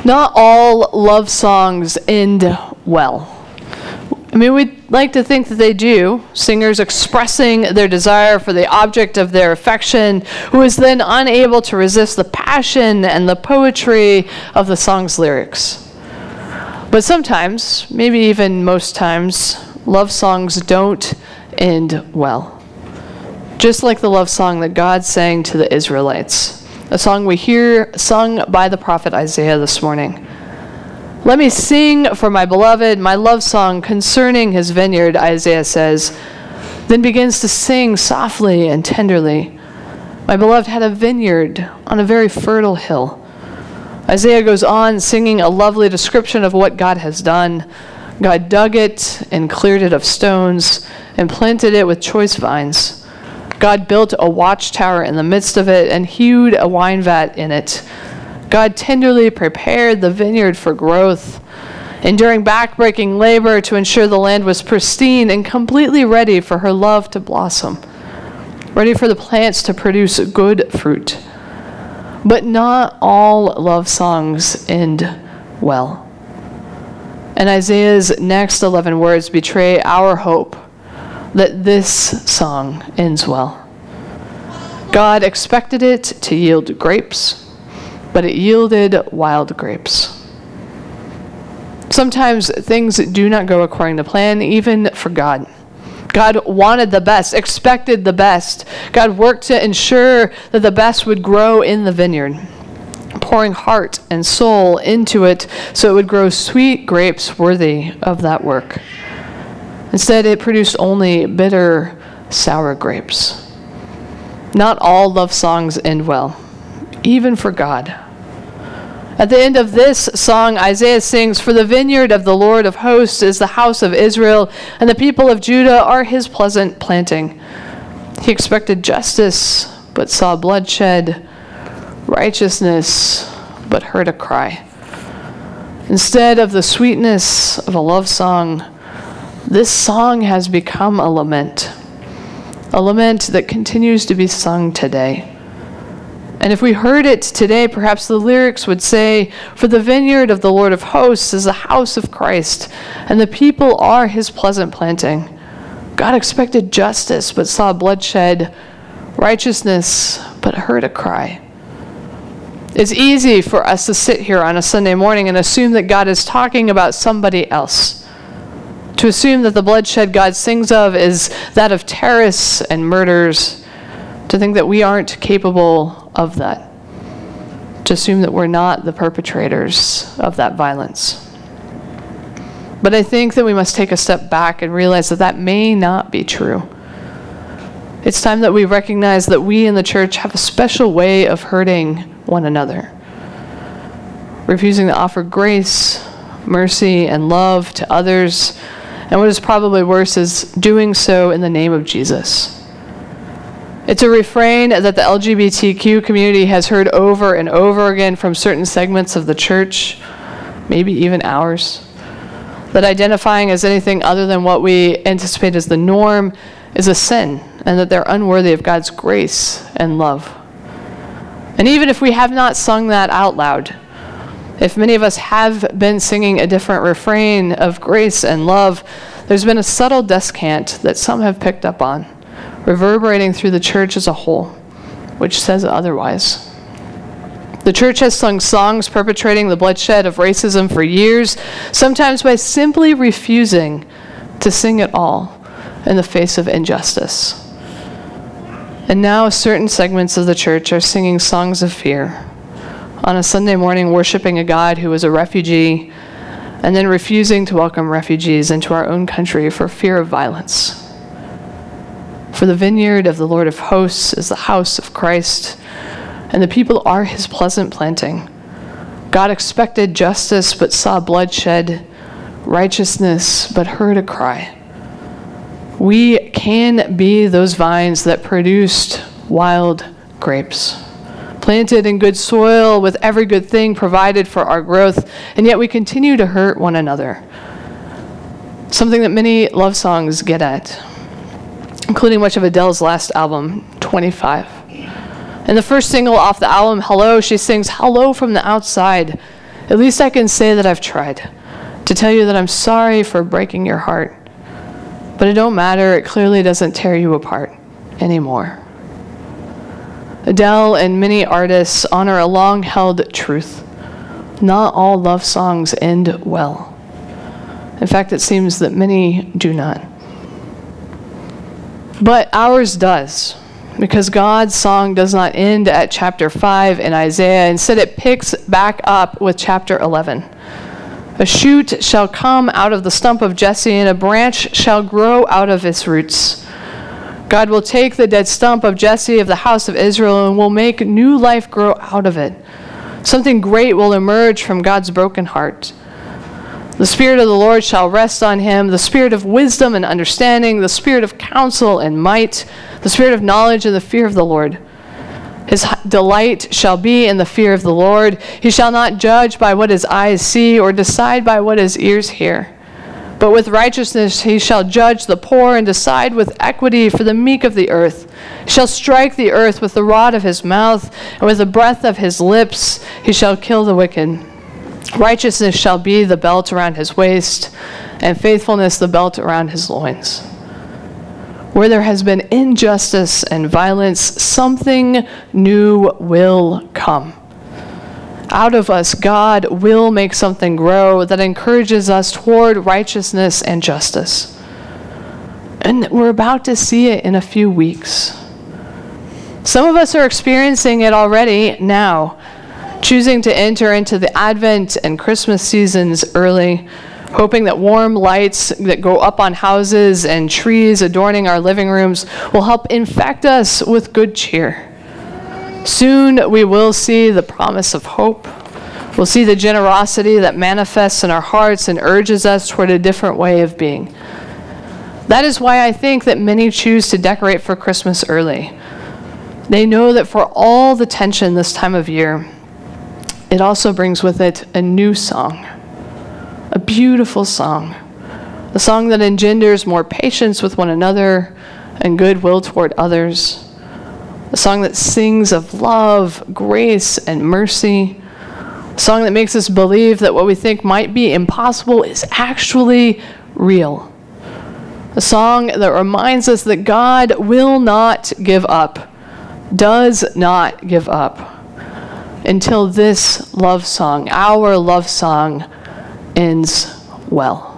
Not all love songs end well. I mean, we'd like to think that they do. Singers expressing their desire for the object of their affection, who is then unable to resist the passion and the poetry of the song's lyrics. But sometimes, maybe even most times, love songs don't end well. Just like the love song that God sang to the Israelites, a song we hear sung by the prophet Isaiah this morning. Let me sing for my beloved my love song concerning his vineyard, Isaiah says, then begins to sing softly and tenderly. My beloved had a vineyard on a very fertile hill. Isaiah goes on singing a lovely description of what God has done. God dug it and cleared it of stones and planted it with choice vines. God built a watchtower in the midst of it and hewed a wine vat in it. God tenderly prepared the vineyard for growth, enduring backbreaking labor to ensure the land was pristine and completely ready for her love to blossom, ready for the plants to produce good fruit. But not all love songs end well. And Isaiah's next 11 words betray our hope that this song ends well. God expected it to yield grapes, but it yielded wild grapes. Sometimes things do not go according to plan, even for God. God wanted the best, expected the best. God worked to ensure that the best would grow in the vineyard, pouring heart and soul into it so it would grow sweet grapes worthy of that work. Instead, it produced only bitter, sour grapes. Not all love songs end well, even for God. At the end of this song, Isaiah sings, "For the vineyard of the Lord of hosts is the house of Israel, and the people of Judah are his pleasant planting." He expected justice, but saw bloodshed, righteousness, but heard a cry. Instead of the sweetness of a love song, this song has become a lament that continues to be sung today. And if we heard it today, perhaps the lyrics would say, "For the vineyard of the Lord of hosts is the house of Christ, and the people are his pleasant planting." God expected justice, but saw bloodshed, righteousness, but heard a cry. It's easy for us to sit here on a Sunday morning and assume that God is talking about somebody else. To assume that the bloodshed God sings of is that of terrorists and murders. To think that we aren't capable of that. To assume that we're not the perpetrators of that violence. But I think that we must take a step back and realize that that may not be true. It's time that we recognize that we in the church have a special way of hurting one another. Refusing to offer grace, mercy, and love to others, and what is probably worse is doing so in the name of Jesus. It's a refrain that the LGBTQ community has heard over and over again from certain segments of the church, maybe even ours, that identifying as anything other than what we anticipate as the norm is a sin, and that they're unworthy of God's grace and love. And even if we have not sung that out loud, if many of us have been singing a different refrain of grace and love, there's been a subtle descant that some have picked up on, reverberating through the church as a whole, which says otherwise. The church has sung songs perpetrating the bloodshed of racism for years, sometimes by simply refusing to sing at all in the face of injustice. And now certain segments of the church are singing songs of fear on a Sunday morning, worshiping a God who is a refugee, and then refusing to welcome refugees into our own country for fear of violence. For the vineyard of the Lord of hosts is the house of Christ, and the people are his pleasant planting. God expected justice, but saw bloodshed, righteousness, but heard a cry. We can be those vines that produced wild grapes, planted in good soil with every good thing provided for our growth, and yet we continue to hurt one another. Something that many love songs get at, including much of Adele's last album, 25. In the first single off the album, Hello, she sings, "Hello from the outside. At least I can say that I've tried to tell you that I'm sorry for breaking your heart. But it don't matter. It clearly doesn't tear you apart anymore. Adele and many artists honor a long-held truth. Not all love songs end well. In fact, it seems that many do not. But ours does, because God's song does not end at chapter 5 in Isaiah. Instead, it picks back up with chapter 11. A shoot shall come out of the stump of Jesse, and a branch shall grow out of its roots. God will take the dead stump of Jesse of the house of Israel and will make new life grow out of it. Something great will emerge from God's broken heart. The Spirit of the Lord shall rest on him, the Spirit of wisdom and understanding, the Spirit of counsel and might, the Spirit of knowledge and the fear of the Lord. His delight shall be in the fear of the Lord. He shall not judge by what his eyes see or decide by what his ears hear. But with righteousness he shall judge the poor and decide with equity for the meek of the earth. He shall strike the earth with the rod of his mouth, and with the breath of his lips he shall kill the wicked. Righteousness shall be the belt around his waist, and faithfulness the belt around his loins. Where there has been injustice and violence, something new will come. Out of us, God will make something grow that encourages us toward righteousness and justice. And we're about to see it in a few weeks. Some of us are experiencing it already now, choosing to enter into the Advent and Christmas seasons early, hoping that warm lights that go up on houses and trees adorning our living rooms will help infect us with good cheer. Soon we will see the promise of hope. We'll see the generosity that manifests in our hearts and urges us toward a different way of being. That is why I think that many choose to decorate for Christmas early. They know that for all the tension this time of year, it also brings with it a new song, a beautiful song, a song that engenders more patience with one another and goodwill toward others. A song that sings of love, grace, and mercy. A song that makes us believe that what we think might be impossible is actually real. A song that reminds us that God will not give up, does not give up, until this love song, our love song, ends well.